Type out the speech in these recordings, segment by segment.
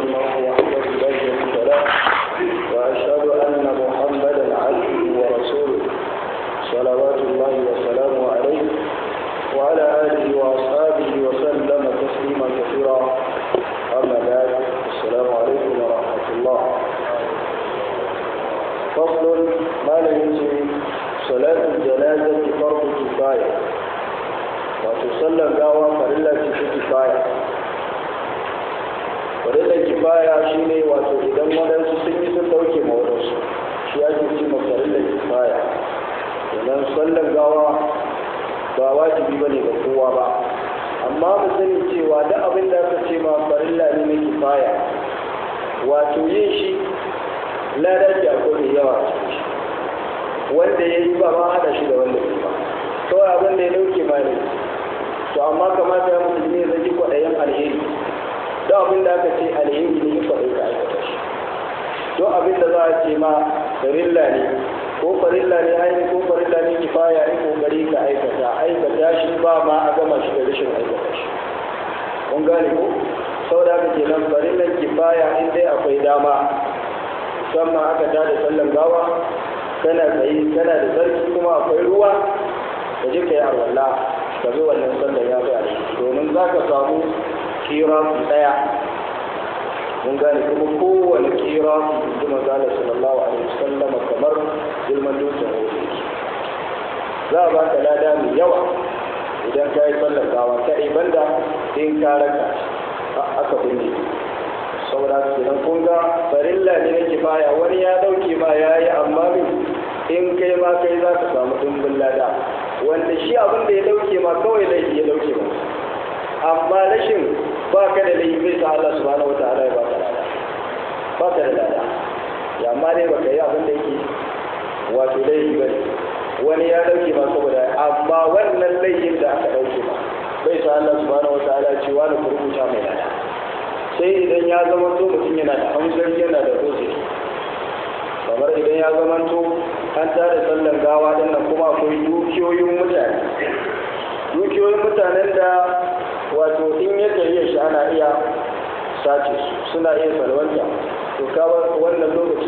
الله وحده لا شريك له وأشهد أن محمدا عبده ورسوله صلوات الله وسلامه عليه وعلى آله وأصحابه وسلم تسليما كثيرا. أما بعد، السلام عليكم ورحمة الله. فصل ما لا يجري صلاة الجنازة فرض كفاية وتصلى الغاوة فريضة كفاية. farilla kifaya shine wato idan wadansu sun yi sun dauke ma wadansu shi ake ce ma farilla kifaya. idan sallar gawa ba wajibi bane ga kowa ba, amma mu sani cewa da abin da aka ce ma farilla ne na kifaya wato yin shi lada ce akwai yawa wanda ya yi ba ma hada shi da wanda ya ba kawai abin da ya dauke ma ne. To amma kamata ya mutum ne zai kwaɗayin alheri, don abin da aka ce alheri ne kwaɗai ka aikata shi. Don abin da za a ce ma farilla ne ko farilla ne aini ko farilla ne kifaya ne kokari ka aikata shi ba ma a gama shi da rashin aikata shi. Kun gane ko? Sau da aka ce nan farillan kifaya in dai akwai dama, musamman aka tada sallan gawa kana tsaye kana da sarki kuma akwai ruwa da je ka yi arwalla ka zo wannan sallan ya bai domin za ka samu kirafi daya. Mun gane kuma kowane kirafi inji manzala sallallahu alaihi wasallam kamar girman dutsen hoto za a baka lada mai yawa idan ka yi sallar gawa kaɗai banda in ka raka aka binne. saboda kenan kun ga farilla ne na kifaya, wani ya dauke ma ya yi amma in kai ma kai za ka samu dimbin lada, wanda shi abin da ya dauke ma kawai laifi ya dauke ma, amma rashin ba ka da laifi bai sa Allah subhanahu wa ta'ala ya ba ka lada, ba ka da lada ya amma dai ba ka yi abin da yake wato laifi ba ne, wani ya dauke ma saboda amma wannan laifin da aka dauke ma bai sa Allah subhanahu wa ta'ala cewa na rubuta mai lada, sai idan ya zama to mutum yana da hanzari yana da uzuri. Kamar idan ya zama to an tada sallan gawa din nan kuma akwai dukiyoyin mutanen da wato in ya tariya shi ana iya sace su, suna iya salwanta, to kawai wannan lokaci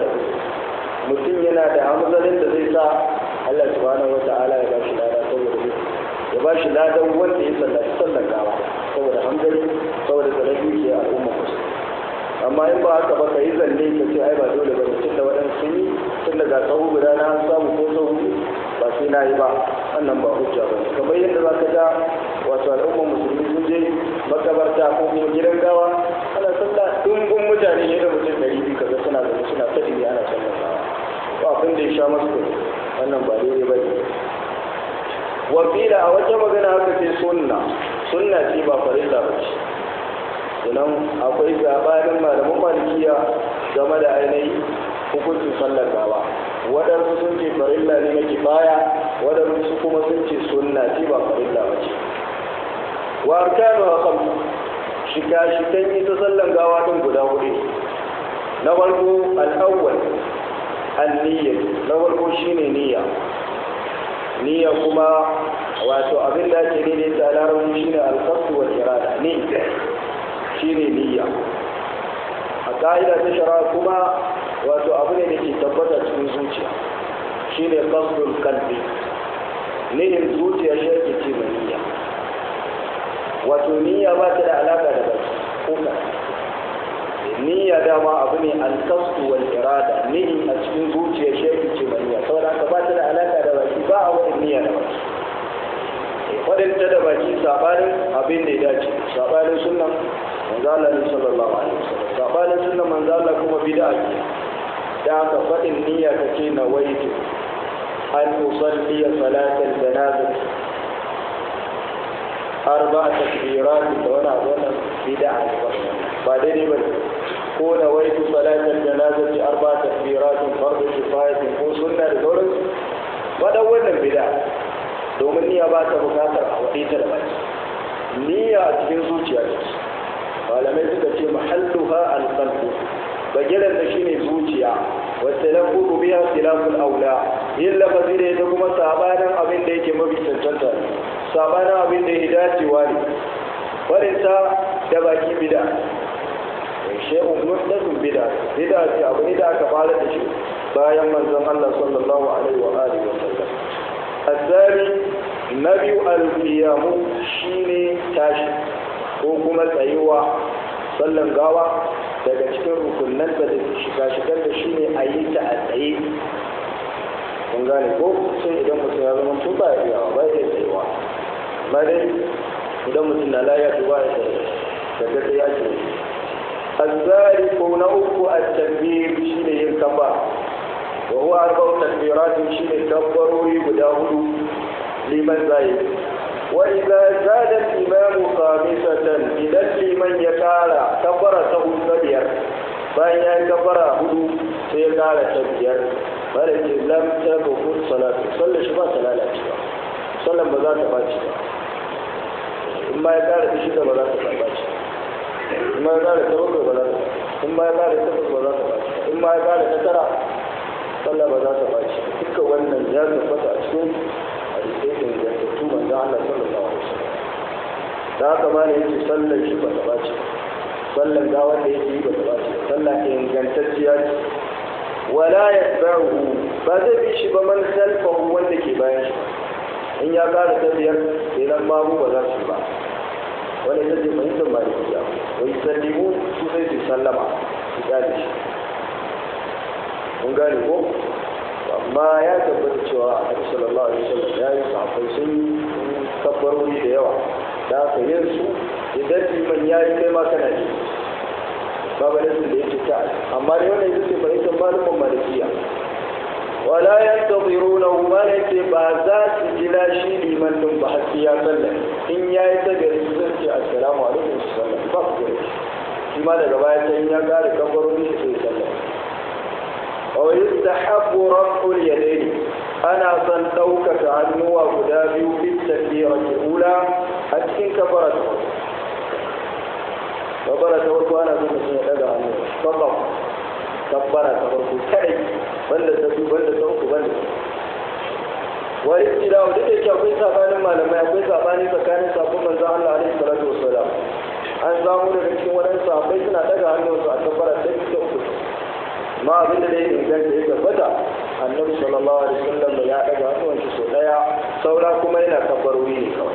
mutum yana da hamzarin da zai sa Allah subhanahu wata'ala ya bashi lada saboda ya bashi ladan wanda ya sallaci sallan gawa saboda hamzari saboda tsaron dukiya al'umma musu. Amma in ba haka ba ka yi zanne ka ce ai ba dole ba mutum da waɗansu sun yi tun daga tsawo guda na samu ko tsawo ba sai na yi ba, wannan ba hujja ba. Kamar yadda za ka ga wato al'umma musulmi sun je makabarta ko kuma gidan gawa ana sallah dumbin mutane ne da mutum 200 kaga suna zama suna ta dimi ana sallar gawa ba abin da ya sha masu kuɗi, wannan ba daidai ba ne. Wakila a wata magana haka ce sunna ce ba farilla ba ce. Sannan akwai gabanin malaman malikiya game da ainihin hukuncin sallar gawa, waɗansu sun ce farilla ne na kifaya, waɗansu kuma sun ce sunna ce ba farilla ba ce. Wa arkanu hakan shika-shikan ita sallar gawa ɗin guda hudu. Na farko al'awwal an-niyya, na farko shine niyya kuma wato abin da ake daidaita a larabci shine al-qasd wal irada ne shine niyya. A ka'ida ta shari'a kuma wato abu ne da ke tabbata cikin zuciya shine qasdul qalbi, nihin zuciya shi ake ce mai niyya. Wato niyya ba ta da alaka da baki ko ka niyya dama abu ne al-qasd wal irada, nihin a cikin zuciya shi ake ce mai niyya, saboda haka ba ta da alaka da baki, ba a wani niyya da baki. Wadanta da baki sabanin abin da ya dace, sabanin sunan manzala ne sallallahu alaihi wasallam, sabanin sunan manzala kuma bid'a ce. Da aka faɗin niyya kace na waitu an usalli salatal janazah arba'a takbirat da wannan bid'a ne ba daidai ba. Ko na waitu salatal janazah arba'a takbirat fardu kifaya ko sunna da sauransu, wannan bid'a, domin niyya ba ta bukatar a waɗe ta da baki. Niyya a cikin zuciya ce, malamai suka ce mahalluha al-qalbu, bagiran da shine zuciya, wacce lafudu biya khilaful aula, yin lafazi da ita kuma sabanin abin da yake mafi cancanta ne, sabanin abin da ya dacewa ne, barinta da baki bida. muhdathatun bid'a ce abu ne da aka fara da shi bayan manzon Allah sallallahu alaihi wa alihi wa sallam الثاني نبي القيام شيني تاشي ko kuma tsayuwa sallan gawa daga cikin rukunan da shiga da shi ne a yi ta a tsaye kun gane ko sai idan mutum ya zama tuba ya biyawa ba ya tsayuwa amma dai idan mutum na laya tuba ya tsaye daga ta ya ce azzari ko na uku a tabbir shi ne yin kaba wa huwa arba'u takbiratin shi ne kabbarori guda hudu liman zai وإذا زاد الإمام خامسة إذا لمن يكالا كبر تهو تبير فإن كبر هدو سيكالا تبير ولكن لم تكن صلاة صلى شبا صلاة لا شبا صلى بذات باتشبا إما يكالا تشيدا بذات باتشبا إما يكالا تبقى بذات إما يكالا تبقى بذات باتشبا إما يكالا تترى صلى بذات باتشبا تلك وانا جاز فتح سن الإيدين يتبتو من دعنا صلى الله عليه وسلم da haka ma ne yake sallar shi ba ta bace sallar gawar da yake yi ba ta bace sallar ingantacciya ce wala yasbahu ba zai bi shi ba man salfahu wanda ke bayan shi in ya kara ta biyar sai nan babu ba za su ba wani ita ce fahimtar malikiya wai sallimu su sai su sallama su gane shi mun gane ko amma ya tabbata cewa a sallallahu alaihi wasallam ya yi safai sun kabbarori da yawa da aka yin su idan liman ya yi kai ma kana ji babu nasin da yake ta amma dai wannan yake fahimtar malamin malikiya wala yantaziruna ma yake ba za su jira shi liman din ba har ya sallah in ya yi ta gari su zai ce assalamu alaikum sallallahu ba ku gare shi ma daga baya sai ya kare kabbarori sai sallah wa yustahabbu raf'ul yadayn ana son ɗaukaka hannuwa guda biyu fit takbiratul ula a cikin kafara ta farko kafara ta farko ana son mutum ya daga hannu babban kafara ta farko kadai banda ta biyu banda ta uku banda wa istila da yake akwai sabanin malamai akwai sabani tsakanin sabon manzo Allah alaihi salatu wassalam an samu daga cikin wadannan sahabbai suna daga hannunsu a kafara ta biyu ta uku ma abinda da ya inganta ya tabbata annabi sallallahu alaihi wasallam ya daga hannun shi so daya saura kuma yana kabbarori ne kawai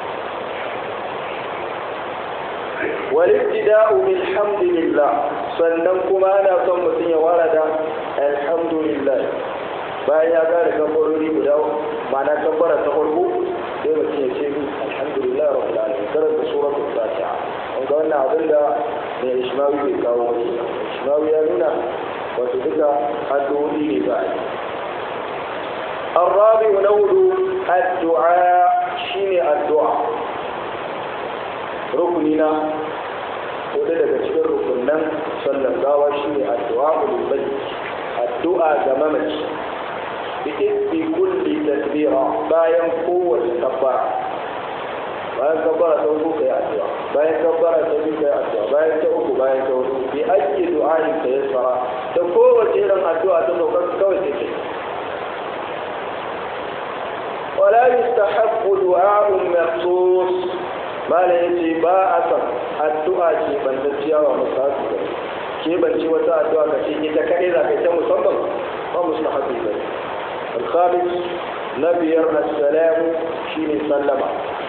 wal ibtida'u bilhamdulillah sannan kuma ana son mutum ya wara da alhamdulillah bayan ya gane kabbarori guda ma'ana kabbara ta farko sai mutum ya ce alhamdulillah rabbil alamin karanta suratul fatiha ga wannan abin da mai ishmawi bai kawo ba ishmawi ya nuna wato duka addu'o'i ne ba a yi الرابع نود الدعاء شيني الدعاء ركننا wadda daga cikin rukunan sallan gawa shine addu'a ulul addu'a ga mamaci bi kulli tasbira bayan kowace kabbara bayan kabbara ta uku kai addu'a bayan kabbara ta biyu kai addu'a bayan ta uku bayan ta hudu bi ake du'a'in ta yassara da kowace irin addu'a ta sauka kawai take wala yustahabbu du'a'un makhsus mala yace ba a san addu'a ce bantacciya wa musafi ba ke banci wata addu'a ka ce ita kadai za ka yi ta musamman ba mustahabbi ba al-khamis nabiyar assalamu shine sallama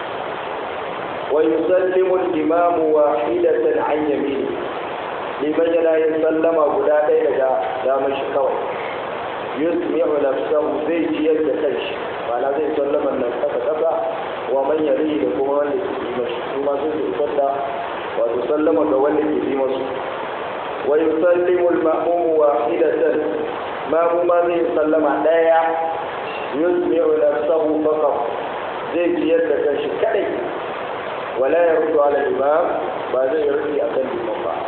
ويسلم الإمام واحدة عن يمينه لمن لا يسلم غدا ديدا دامن shi kawai يسمع نفسه زي جيل كيش معنى زي سلم الناس كذا ومن يليه لكم wanda ke mashi kuma sai su fada wato sallama ga wanda ke yi masu ويسلم المأموم واحدة مأموم زي سلم daya يسمع نفسه فقط زي جيل كيش kadai ولا يرد على الإمام بعد يرد أقل المنفعة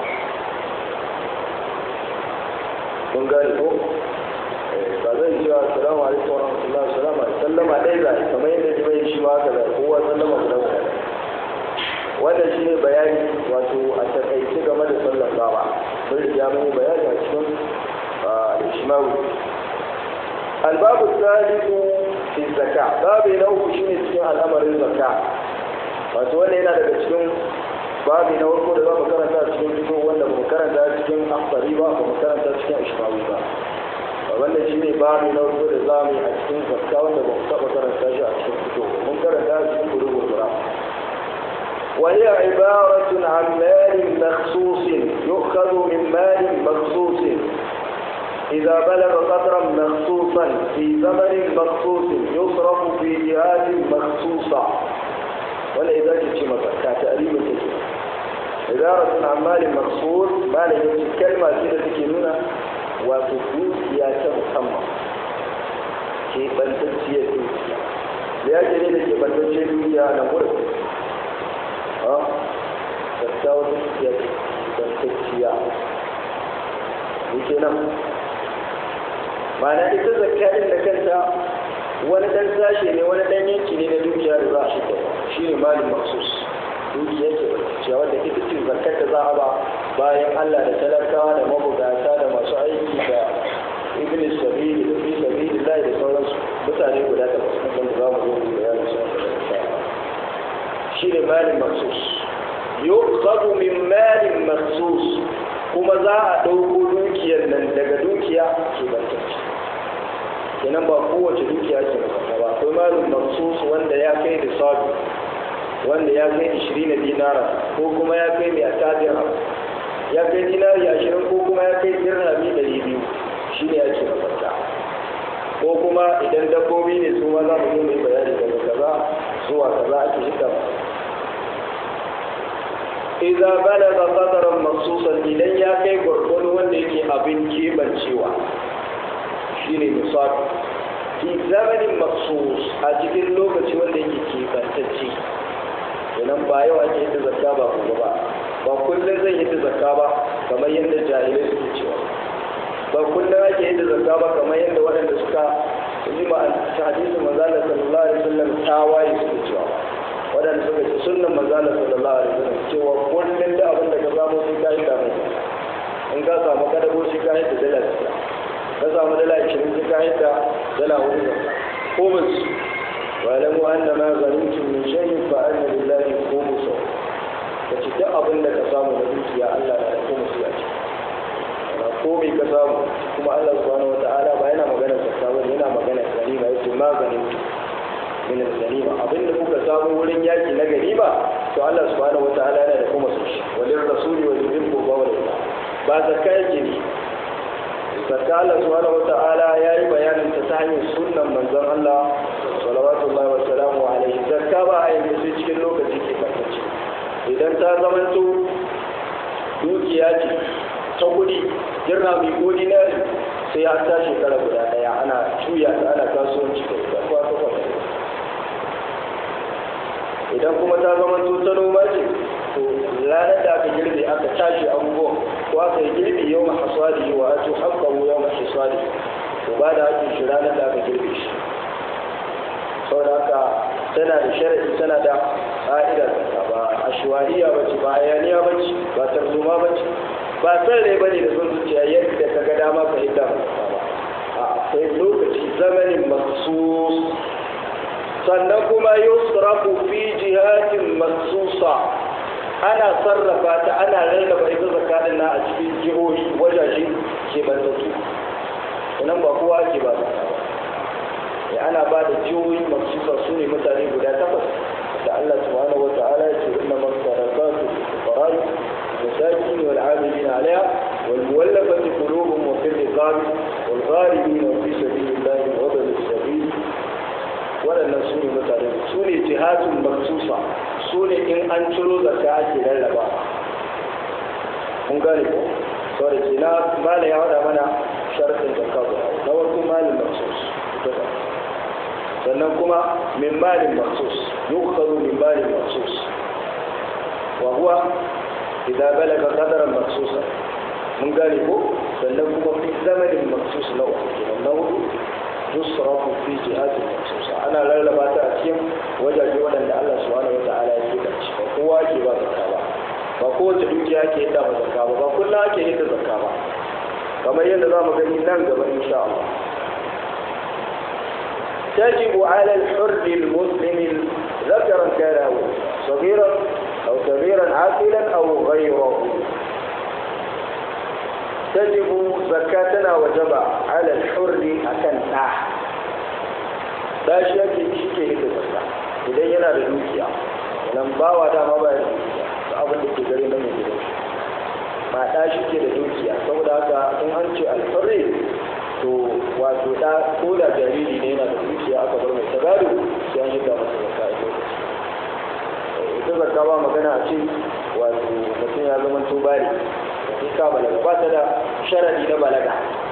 من قال له بعد يجوا السلام عليكم ورحمة الله وسلم عليه كما يدري ما يشبه كذا هو سلم عليه وهذا شيء بيان واتو التكيس كما صلى الله عليه بالجامع بيان عشان الإشماوي الباب الثالث في الزكاة باب نوع شيء اسمه الأمر الزكاة wato wanda yana daga cikin babi na farko da za mu karanta cikin fito wanda mu karanta cikin akhdari ba ba mu karanta cikin ishmawi ba wannan shi ne babu na farko da zamu yi a cikin zakka wanda ba mu taɓa karanta shi a cikin fito mun karanta a cikin bulugul maram وهي عبارة عن مال مخصوص يؤخذ من مال مخصوص إذا بلغ قدرا مخصوصا في زمن مخصوص يصرف في جهات مخصوصة ولا إذا جئت مكة تقريبا كده عبارة عن مال مخصوص مال يجي كلمة كده تكينونا وتفوت يا محمد كيف أنت تسير لأجل كيف أنت تسير أنا مرد tattawar ya tsarkakiya yake nan mana ita zakkaɗin da kanta wani ɗan sashe ne wani ɗan yanki ne na dukiya da za a shiga shi ne malin maksus dukiya ke tsarkakiya wadda ita ce zakkar da za a ba bayan allah da talakawa da mabugata da masu aiki da ibn sabili da fi sabili da sauransu mutane guda takwas na kan da za mu zo da bayanin sun shi ne malin maksus yuqsadu min malin maksus kuma za a ɗauko dukiyar nan daga dukiya ke bantacce kenan ba kowace dukiya ke bantacce ba akwai malin maksus wanda ya kai da sabi wanda ya kai 20 dinara ko kuma ya kai mai atajira ya kai dinari 20 ko kuma ya kai dirhami 200 shine ake bantacce ko kuma idan dabbobi ne su ma za mu yi mai bayani daga kaza zuwa kaza ake shiga إذا بلغ قدرا مخصوصا إلى يا كي غرغون wanda yake abin kebancewa shine misali fi zamanin maksus a cikin lokaci wanda yake kebantacce idan ba yau ake yin zakka ba gobe ba ba kullum zai yi zakka ba kamar yadda jahilai suke cewa ba kullum ake yin zakka ba kamar yadda waɗanda suka yi ma hadisin manzo Allah sallallahu alaihi wasallam tawaye suke cewa waɗanda suka ci sunnan manzala sallallahu alaihi wasallam cewa kullum da abin da ka samu sai ka yi damu in ka samu kadabo sai ka yi da dala ka samu dala 20 sai ka yi da dala 4 ko musu wa lamu anna ma ghanimtum min shay'in fa anna lillahi khumsa kace duk abin da ka samu da dukiya Allah na da khumsi a ciki ko bai ka samu kuma Allah subhanahu wataala ba yana magana zakka ba yana magana ganima yace ma ghanimtum min al-ganima abinda kuka samu wurin yaki na ganima to Allah subhanahu wataala yana da kuma su shi walil rasuli wa lil qurba wal ba zakka yake ne zakka Allah subhanahu wataala yayi bayanin ta hanyar sunnan manzon Allah sallallahu wa sallamu alaihi zakka ba a yi sai cikin lokaci ke fatacce idan ta zamanto dukiya ce ta kudi jirna mai kudi na sai ya ta shekara guda daya ana tuya ta ana kasuwanci da ita idan kuma ta zama ta noma ce to ranar da aka girbe aka tashi abubuwan ko aka yi girbe yau ma haswadi wa ato haƙƙawo yau ma haswadi to ba da ake shi ranar da aka girbe shi saboda haka tana da sharaɗi tana da ƙa'idar ba ashwaiya ba ce ba hayaniya ba ce ba tarzoma ba ce ba san rai ba ne da sun zuciya yadda ka ga dama ka yi dama ba akwai lokaci zamanin maksus sannan kuma yusrafu fi jihatin maksusa ana sarrafa ta ana rarraba ita zakatin na a cikin jihohi wajaje ke bantattu nan ba kowa ke ba ya ana ba da jihohi maksusa su ne mutane guda 8 da Allah subhanahu wa ta'ala ya ce inna masarakatu fuqara masakin wal 'amilina 'alayha wal muwallafati qulubuhum wa fil riqab wal gharibin fi sabilillahi wa ibn sabil waɗannan su ne mutane su ne jihadun maksusa su ne in an ciro zakka ake rarraba mun gane ko saboda ke na mala ya wada mana sharafin zakka guda na warkun malin maksus sannan kuma min malin maksus yukhadu min malin maksus wa huwa idza balaga qadaran maksusa mun gane ko sannan kuma fi zamanin maksus na uku تصرف في جهات مخصوصة أنا لا لبات أكيم وجه جوانا الله سبحانه وتعالى يجب فقوة كبا زكاة فقوة دوكيا كيدا زكاة فقلنا كيدا زكاة كما يندى مغني ننقب إن شاء الله تجب على الحر المسلم ذكرا كان أو صغيرا أو كبيرا عاقلا أو غيره tajibu zakka tana wajaba ala al-hurri akan da shi yake shi ke da zakka idan yana da dukiya nan bawa dama ba ya da dukiya abin da ke gare na mai gidan shi ba da shi ke da dukiya saboda haka in an ce al-hurri to wato da ko da jariri ne yana da dukiya aka bar mai tagado sai an shiga masa zakka a lokaci ita zakka ba magana a ce wato mutum ya zama to bari sai ka balaga ba ta da sharadi na balaga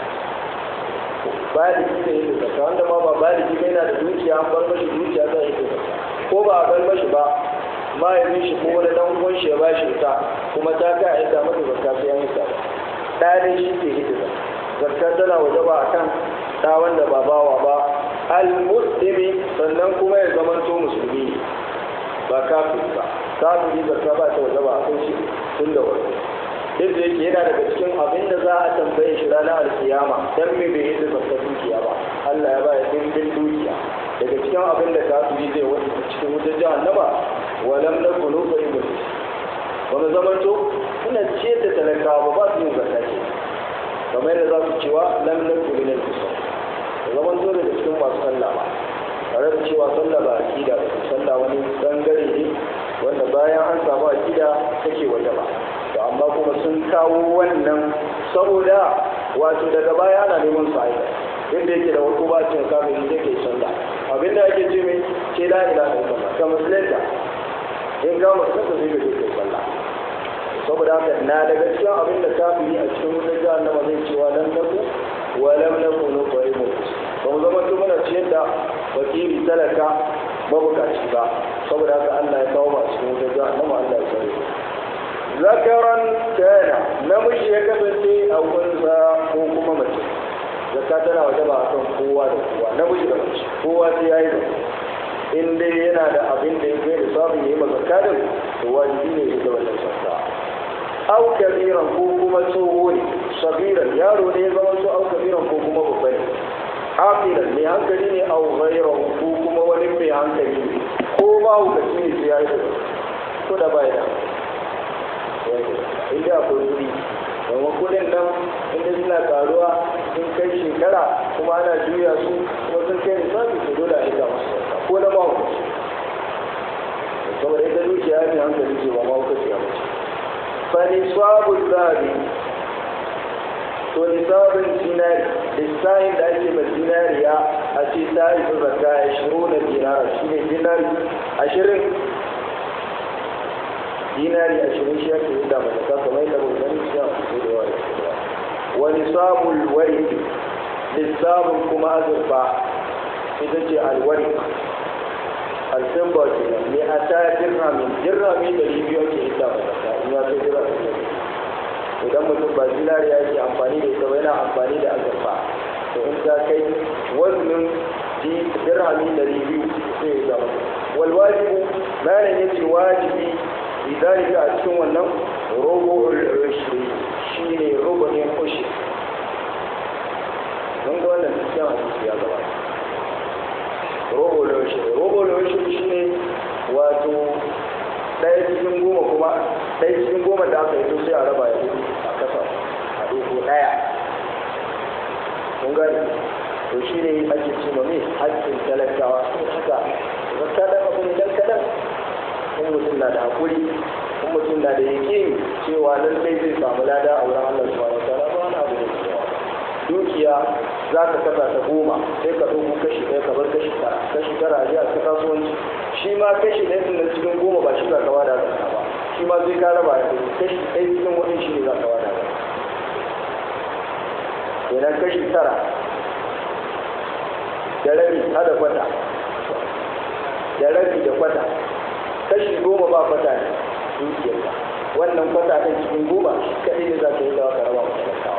baligi ne yake zakka wanda ma ba baligi ne yana da dukiya an bar mashi dukiya za a yi zakka ko ba a bar mashi ba mahaifin shi ko wani dan uwan shi ya ba shi ita kuma ta ga a yadda masa zakka sai an yi ta ɗaya shi ke yi zakka zakka tana wajaba akan ɗa wanda ba bawa ba al-muslimi sannan kuma ya zamanto musulmi ba kafin ba kafiri zakka ba ta wajaba a kan shi tun da wani duk da yake yana daga cikin abin da za a tambaye shi ranar alkiyama dan me bai yi zakka dukiya ba Allah ya ba ya dimbin dukiya daga cikin abin da kafiri zai wani cikin wutar jahannama walam nakunu fa'imun wani zamanto suna ciyar da talakawa ba su yin zakka ce kamar yadda za su cewa lam nakunu min al-kusur zamanto daga cikin masu sallah ba tare da cewa sallah ba aqida ba sallah wani bangare ne wanda bayan an samu aqida take waje ba to amma kuma sun kawo wannan saboda wato daga baya ana neman su aika inda yake da wasu ba cin kafin da ke sallah abinda ake ce mai ce la ilaha illallah ka musulunta in ga musulunta sai ka je kai sallah saboda haka na daga cikin abin da kafiri a cikin wutar jahannama zai cewa lan naku wa lam nakunu qaimun ba mu zama tun muna ciyar da fakiri talaka mabukaci ba saboda haka Allah ya kawo masu cikin wutar jahannama Allah ya sani zakaran kana namiji ya kasance a kunsa ko kuma mace zakka tana wajaba akan kowa da kowa namiji da mace kowa sai yayi da in dai yana da abin da ya kai da sabon yayi mazakarin to wajibi ne ya ga wannan zakka au kabiran ko kuma tsoho ne sabiran yaro ne ya zama so au kabiran ko kuma babba ne aqilan mai hankali ne au ghayran ko kuma wani mai hankali ne ko ma hukaci ne sai yayi da ko da bai da inda akwai kudi domin kudin nan inda suna karuwa sun kai shekara kuma ana juya su kuma sun kai nisabi su dole a shiga masu ko na mahaukaci saboda ita dukiya ne hankali ce ba mahaukaci ya mace fa nisabu zabi to nisabin dinari lissafin da ake mai dinariya a ce ta yi zakka 20 na dinara shi ne dinari 20 dinari 20 shi ake yi da mai zakka kamar yadda ba zan shi a cikin da yawa wa nisabul warik lissafin kuma azurfa ita ce alwarik alfimba ke nan ne a ta dirhami 200 ake yi da mai zakka in ya kai dirhami idan mutum ba zinari ya ke amfani da ita ba yana amfani da azurfa to in ta kai wannan dirhami 200 sai ya zama walwajibu bayan ya ce wajibi idalika a cikin wannan rubu'ul ushri shine rubu'in ushri mun ga wannan cikin hadisi ya gaba rubu'ul ushri shine wato ɗaya cikin goma da aka yi to sai a raba ya a kasa a ɗoko ɗaya kun gani to shi ne ake ce ma mai haƙƙin talakawa sun haka zakka da abu ne dan kaɗan in mutum na da haƙuri in mutum na da yaƙini cewa lallai zai samu lada a wurin Allah subhanahu wa ta'ala ba wani abu da ke dukiya za ka kasa ta 10 sai ka ɗauko kashi ɗaya ka bar kashi tara a ji a ta kasuwanci shi ma kashi ɗaya ɗin nan cikin 10 ba shi za ka bada zakka ba shi ma sai ka raba da kashi ɗaya cikin wani shi ne za ka bada zakka idan kashi tara da rabi hada kwata da rabi da kwata kashi 10 ba kwata ne dukiyarka wannan kwata ɗin cikin 10 shi kaɗai ne za ka yi da ka raba wa talakawa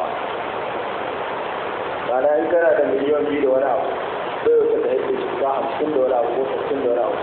mana in kana da miliyan 2 da wani abu bai wata ka haife shi ka 50 da wani abu ko 60 da wani abu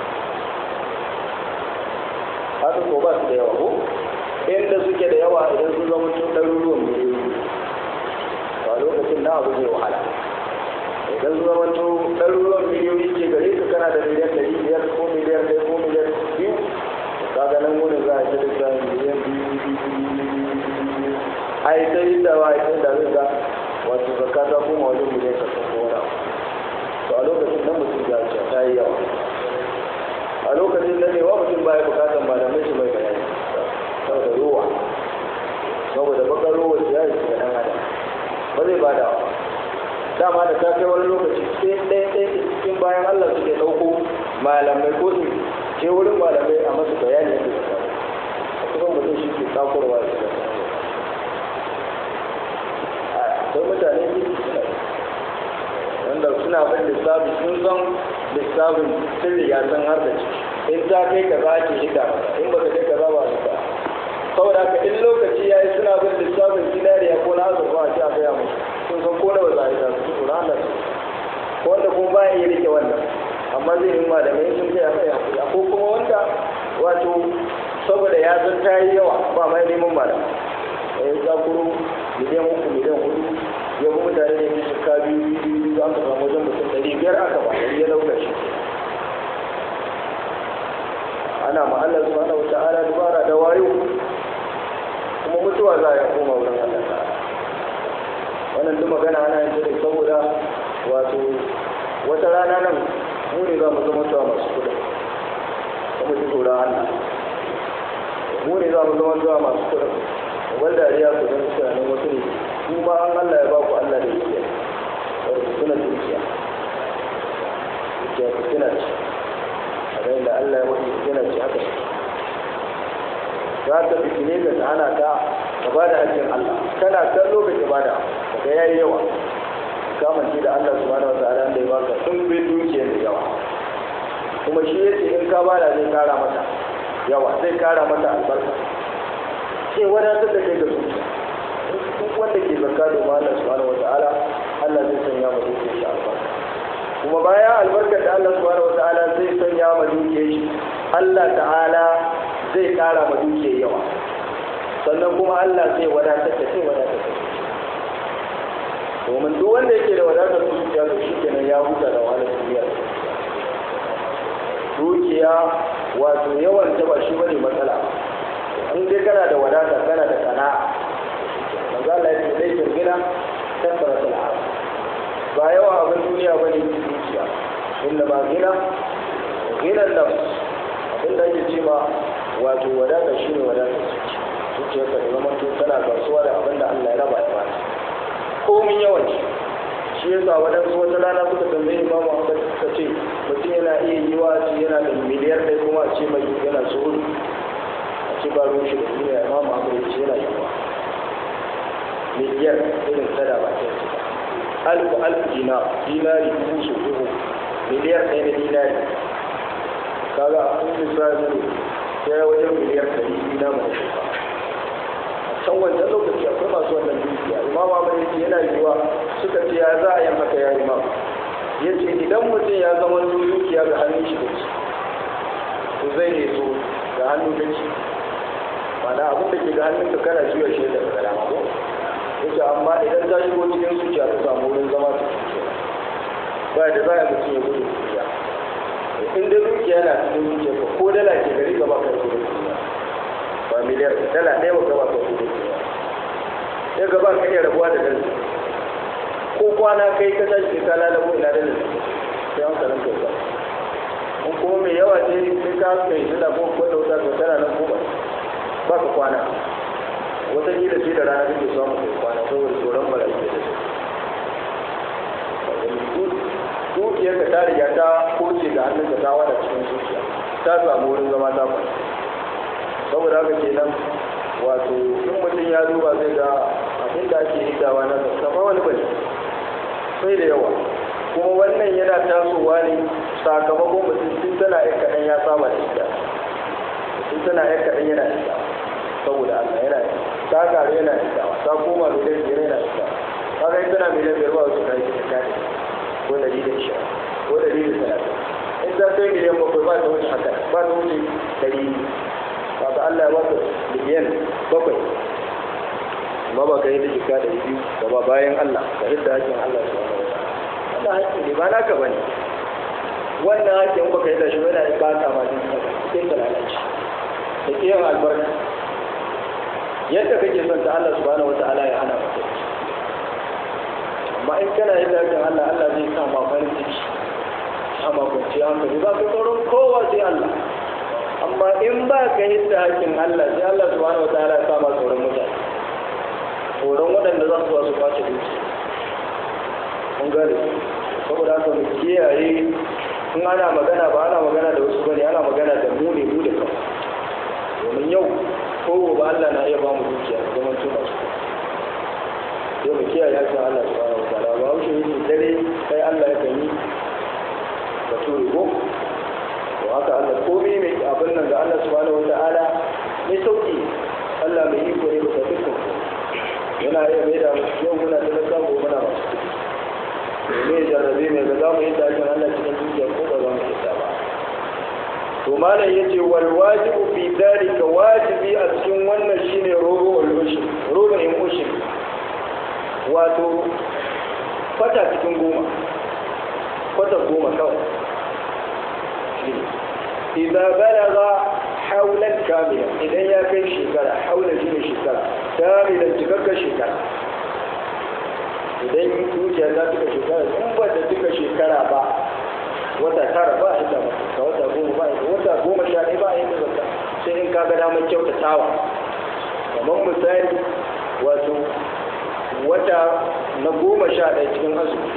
haka ko ba su da yawa ko inda suke da yawa idan sun zama tun ɗaruruwan miliyoyi ba lokacin na abu zai wahala idan sun zama tun ɗaruruwan miliyoyi ke gare ka kana da miliyan 500 ko miliyan 1 ko miliyan 2 kaga nan wurin za a ce da miliyan 2 a yi sai hidawa ya kai da zai ga wato zakka ta koma wajen miliyan ka ko wani abu to a lokacin nan mutum ya ce ta yi yawa a lokacin nan ne wa mutum baya bukatan malamai su mai bayani saboda ruwa saboda bakar ruwa su ya yi ga dan adam ba zai bada wa dama da ta kai wani lokaci sai ɗaya cikin bayan Allah suke ɗauko malamai ko su ke wurin malamai a masu bayani yadda su kawo a kuma mutum shi ke takurwa da su akwai mutane ne wanda suna bin lissafi sun san lissafin sun riga san har da ciki in ta kai ka za ke hida in ba ka kai ka za ba hida saboda ka in lokaci ya yi suna bin lissafin zinariya ko na azurfa a ce a gaya musu sun san ko nawa za a yi ta su tsoron Allah ko wanda kuma ba ya iya rike wannan amma zai yi malamai sun kai a kai hakuri ko kuma wanda wato saboda ya san ta yi yawa ba mai neman malamai ya zakuro miliyan 3 miliyan 4 ya bi mutane ne su shirka biyu za ka samu wajen mutum 500 aka ba ya lauka shi ana ma'allar su ana wuta ala dubara da wayo kuma mutuwa za a koma wurin Allah ta wannan duk magana ana yin ta saboda wato wata rana nan mu ne za mu zama tuwa masu kudin kuma ji tsoron Allah mu ne za mu zama tuwa masu kudin wanda ya ku zama tunanin wasu ne kuma an Allah ya ba ku Allah da yake wadda ku tuna dukiya dukiya ku tuna ci a ganin da Allah ya wani ku tuna ci haka za ka fitine ka ta hana ka ka ba da hakkin Allah kana kallo ka ki bada daga yayi yawa kamanci da Allah subhanahu wa ta'ala da ya baka sun bi dukiya da yawa kuma shi yace in ka bada zai kara mata yawa zai kara mata albarka sai wadatar da kai da zuciya duk wanda ke zakka da Allah subhanahu wa ta'ala Allah zai sanya ma dukiyar shi albarka kuma bayan albarkar da Allah subhanahu wa ta'ala zai sanya ma dukiyar shi Allah ta'ala zai kara ma dukiyar yawa sannan kuma Allah zai wadatar da kai wadatar da domin duk wanda yake da wadatar dukiya to shi kenan ya huta da wahalar duniya dukiya wato yawan ta ba shi bane matsala in dai kana da wadata kana da sana'a manzo Allah ya ce dai kirgina tabbara sana'a ba yawa abin duniya bane dukiya inda ba gina nafs abin da yake cewa wato wadata shine wadata zuciya ka zama to tana kasuwa da abin da Allah ya raba ta komin yawan shi yasa waɗansu wata rana suka tambaye imamu haka suka ce mutum yana iya yi wa yana da miliyar ɗaya kuma a ce mai yana suhuru a ce ba rushe da duniya imamu haka ya ce yana yi wa miliyar irin tada ba ta yi alfu dinari dubu su dubu miliyar ɗaya na dinari kaga a kun lissafi ya yi wajen miliyar 100 na mai shekara can wancan lokaci akwai masu wannan dukiya imam Ahmad yace yana yiwuwa suka ce ya za a yin haka ya imam yace idan mutum ya zama dukiya ga hannun shi dace to zai ne so ga hannun dace mana abin da ke ga hannun ka kana juya shi da kalama ko yace amma idan ta shigo cikin zuciya ta samu wurin zama ta zuciya ba da za a mutum ya gudu dukiya in da dukiya na cikin zuciya ko dala ke gari gaba ka gudu dukiya ba miliyar dala ɗaya ba gaba ka gudu ya gaba ka iya rabuwa da dala ko kwana kai ka tashi ka lalabo ina dala sai an karin kai ba in kuma mai yawa ce sai ka kai dala ko kwanda wuta ka tana nan ko ba ka kwana wata gida ce da rana kake samu kai kwana saboda tsoron bala'i da dukiyar ka ta riga ta koce ga hannun ka ta wada cikin zuciya ta samu wurin zama ta kwana saboda haka kenan wato in mutum ya duba zai ga abin da ake hitawa na zaka ba wani bane sai da yawa kuma wannan yana tasowa ne sakamakon mutum tun tana yan kaɗan ya saba da ita tun tana yan kaɗan yana ita saboda Allah yana ta karu yana ita ta koma miliyan biyar yana ita ta ga tana miliyan biyar ba wasu kai ta kare ko 120 ko 130 in ta kai miliyan 7 ba ta wuce haka ba ta wuce 100 kaga Allah ya baka miliyan 7 amma ba ka yi da jika 200 gaba bayan Allah ka hidda hakkin Allah subhanahu wa ta'ala wannan hakki ne ba naka bane wannan hakkin baka yi da shi yana da baka ma din ka sai ka lalace da kiyan albarka yadda kake son ta Allah subhanahu wa ta'ala ya hana maka amma in kana yin dakin Allah Allah zai sa ma farin ciki a makwanci hankali ba ka tsoron kowa sai Allah amma in ba ka yi da hakkin Allah sai Allah subhanahu wataala ya sa ma tsoron mutane tsoron waɗanda za su wasu kwace duki mun gane saboda haka mu kiyaye in ana magana ba ana magana da wasu bane ana magana da mu ne mu da kanmu domin yau ko ba Allah na iya ba mu dukiya zaman tuna su yau mu kiyaye hakkin Allah subhanahu wataala ba wuce yi dare sai Allah ya kan yi da turi ko to haka Allah komai mai abin nan ga Allah subhanahu wataala mai sauki Allah mai iko ne bisa dukkan yana iya mai da yau muna talaka ko muna masu kuɗi ne jarrabe mai ga za mu yi tashin Allah cikin dukiya ko ba za mu yi ta ba to malam yace wal wajibu fi dalika wajibi a cikin wannan shine rubu'in ushri wato kwata cikin goma kwata goma kawai idan balaga haulan kamila idan ya kai shekara haulan shine shekara kamilan cikakkar shekara idan dukiya za ta shekara in ba ta cika shekara ba wata tara ba a mata ka wata goma ba wata goma sha ɗaya ba a yi da zakka sai in ka ga damar kyautatawa kamar misali wato wata na 11 cikin azumi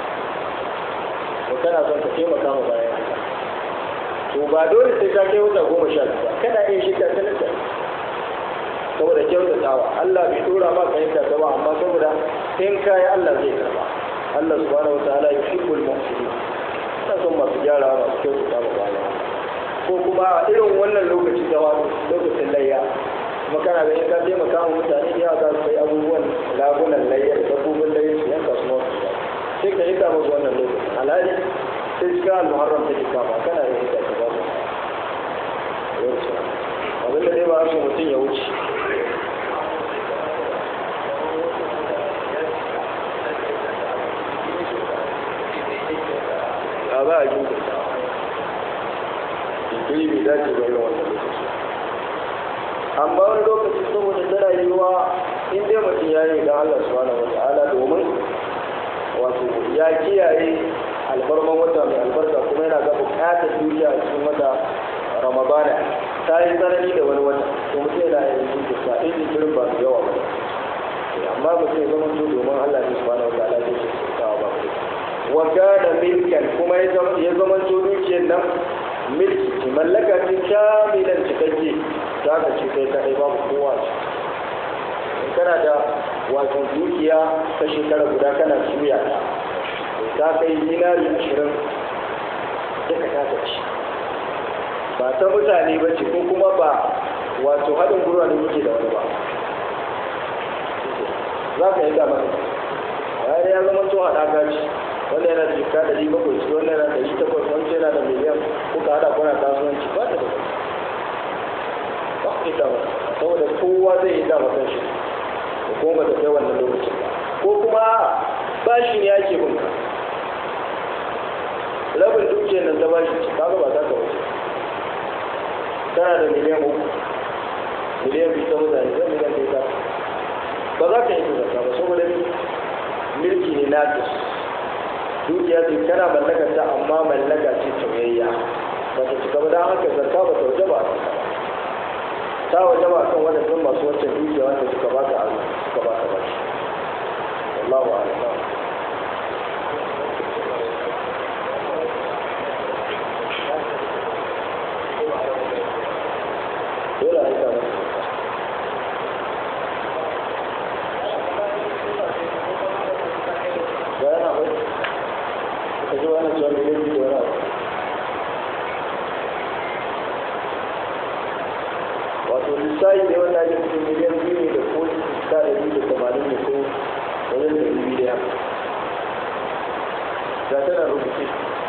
ko kana son ka taimaka ma bayan to ba dole sai ka kai wata 12 ba kana yin shi ka talaka saboda kyautatawa Allah bai dora ma ka yanka ta ba amma saboda in kai Allah zai karba Allah subhanahu wataala yuhibbul muhsinin ta son masu gyara masu kyautata ma bayan ko kuma a irin wannan lokaci da lokacin layya kuma kana ganin ka taimaka wa mutane ya za su kai abubuwan lagunan layya da dabbobin layya su yanka su masu sai ka yi kama wannan lokacin alhali sai cika al-muharram ta jika ba kana da hita ka ba su abinda dai ba su mutum ya wuce a ba a jinkirta jinkiri bai dace ba yi wannan lokaci amma wani lokaci saboda tana yiwuwa in dai mutum ya yi don Allah subhanahu wa ta'ala domin wato ya kiyaye alfarman wata mai albarka kuma yana ga bukatar duniya a cikin wata ramadana ta yi tsanani da wani wata to mutum yana yin jinkirta in jinkirin ba su yawa ba amma mutum ya zama to domin Allah ne subhanahu wa ta'ala zai shirkawa ba wa kana milkan kuma ya zama to dukiyar nan milki ce mallaka ce kamilan cikakke za ka ce kai kaɗai babu kowa ce kana da wato dukiya ta shekara guda kana suya ta kai dinari 20 duka ta ci ba ta mutane ba ce ko kuma ba wato haɗin gurwa da muke da wani ba za ka yi damar ya zama to haɗaka ce wanda yana da jika 700 wanda yana da 800 wanda yana da miliyan kuka haɗa kwana kasuwanci ba ta da ba ita ba saboda kowa zai yi dama kan shi da kuma ba ta kai wannan lokacin ko kuma bashi ne ake binka rabin dukiyar nan ta bashi ce kaga ba za ka wuce tana da miliyan 3 miliyan 2 ta mutane zai miliyan 2 ba za ka yi ta zaka ba saboda milki ne na dukiya ce kana mallakar ta amma mallaka ce tauyayya ba ta cika ba don haka zarka ba ta waje ba ta waje ba kan wadannan masu wancan dukiya wanda suka ba ta azu suka ba ta bashi wallahu a'lam dole a yi ta masu bayana bai ka ji wani cewa miliyan biyu da wani abu wato lissahi ne wanda ake cikin miliyan biyu ne da ko ta 180 ne ko wajen 200 da yamma ga tana rubuce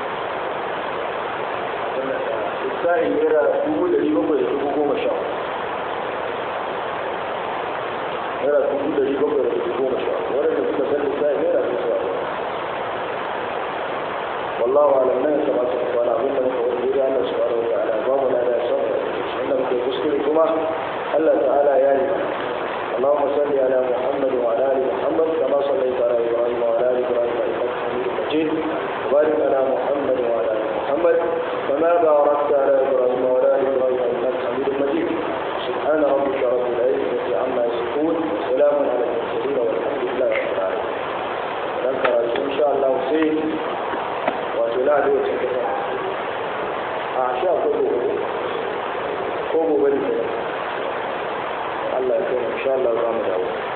lissahi naira 7,710 naira 7,710 wadanda suka san lissahi naira 7,000 والله أعلم ما يتبعث ولا أظن أنه يريد أن سبحانه وتعالى باب لا يصبر عندما تذكركما الله تعالى يعني اللهم صل على محمد وعلى آل محمد كما صليت على إبراهيم وعلى آل إبراهيم وبارك على محمد وعلى ال محمد كما باركت على ابراهيم وعلى ال ابراهيم انك حميد مجيد سبحان ربك رب العزه عما يصفون وسلام على المرسلين والحمد لله رب العالمين. ذكر ان شاء الله حسين وتلاد وتكفى اعشاء كوبو بني الله يكون ان شاء الله رمضان